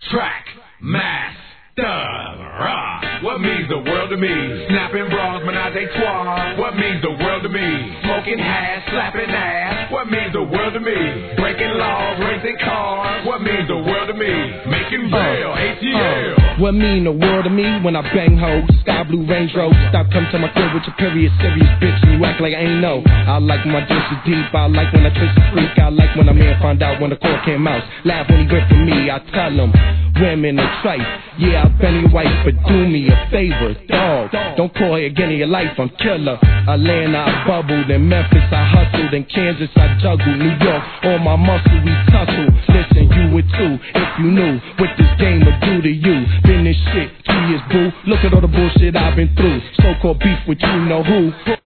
Track Master. What means the world to me? Snapping bras, menage a trois. What means the world to me? Smoking hash, slapping ass. What means the world to me? Breaking laws, racing cars. What means the world to me? Making bail, ATL. What mean the world to me when I bang hoes? Sky blue Range Rover. Stop come to my crib with your period serious bitch and you act like I ain't know. I like when my dish is deep. I like when I twist the freak. I like when a man find out when the court came out. Laugh when he good for me. I tell him women are trite. Yeah, I'll bend your wife, but do me a favor, dog. Don't call it again in your life. I'm killer. Atlanta, I bubbled. In Memphis, I hustled. In Kansas, I juggled. New York, all my muscle, we tussle. Listen, you would too if you knew what this game would do to you. Been this shit 2 years, boo. Look at all the bullshit I've been through. So-called beef with you know who.